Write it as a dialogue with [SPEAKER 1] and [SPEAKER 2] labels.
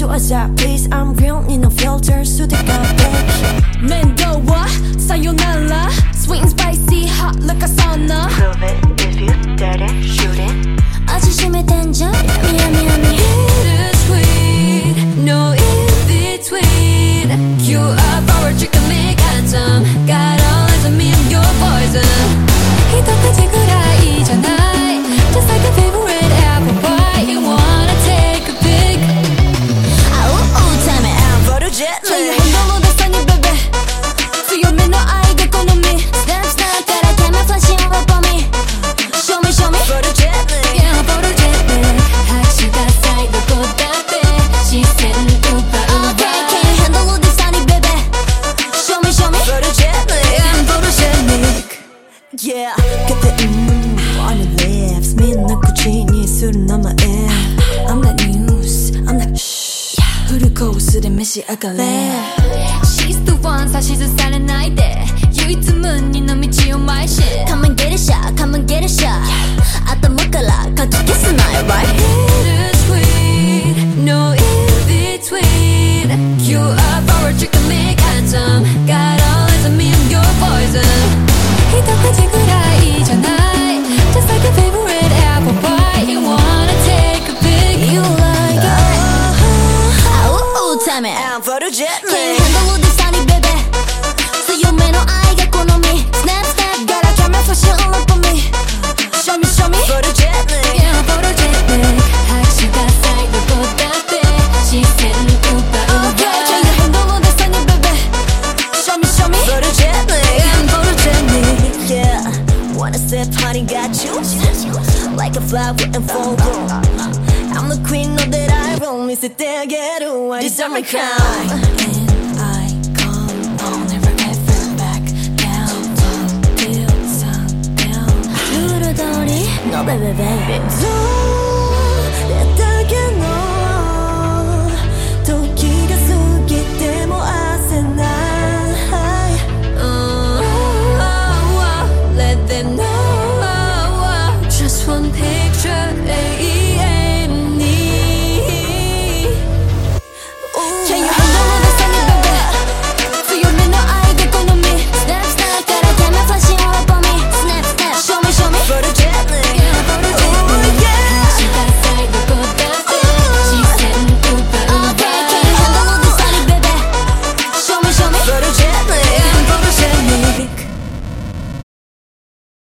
[SPEAKER 1] 좋아져 please I'm real need no filter 수대가 baby
[SPEAKER 2] 맨도와 sayonara sweet and spicy hot like a sauna
[SPEAKER 3] Prove it if you dare it, shoot it
[SPEAKER 1] 아주 심해 danger 미안해
[SPEAKER 2] Bittersweet no in between You are power chicken me 간점 Got all eyes on me I'm your poison 이따까지 그라이잖아 Just like a favorite apple pie You wanna take a pic
[SPEAKER 1] Tell me I'm photogenic
[SPEAKER 2] So you handle the sunny baby So you may know I get on me
[SPEAKER 1] Snap snap 따라 camera flashing up on me Show me photogenic
[SPEAKER 2] Yeah photogenic 하치가 사이도 꽃다배 시선 우바
[SPEAKER 1] Okay can you handle all this sunny baby Show me photogenic
[SPEAKER 2] I'm photogenic
[SPEAKER 1] Yeah 그때 on your lips 믿는 꾸준히 술은 on my air
[SPEAKER 2] I'm the news I'm the shh 흐르고 술에 메시 아갈래 She's the one 사실은 silent night 때 유이틈은 네 놈이 지운 my shit
[SPEAKER 1] Come and get a shot come and get a shot I thought 먹을라 같이 kiss night right
[SPEAKER 2] Bittersweet no in between You are power chicken me 간점 Got all eyes on me I'm your poison 이따까지 그라이잖아 Just like a favorite apple pie You wanna take a pic
[SPEAKER 1] You like it Tell me I'm photogenic Can you handle all this sunny baby So you may know I got on me Snap snap got a camera flashing all up on me Show me photogenic
[SPEAKER 2] Yeah photogenic 하치가 사이도 꽃다배 시선 우바
[SPEAKER 1] Okay can you handle all this sunny baby Show me photogenic I'm photogenic Yeah Wanna sip honey got you Like a flower in full bloom I'm the queen of that I roll Me sit there get who I deserve my crown
[SPEAKER 2] And I come I'll never ever back down Until sundown
[SPEAKER 1] 누르더니 너 baby baby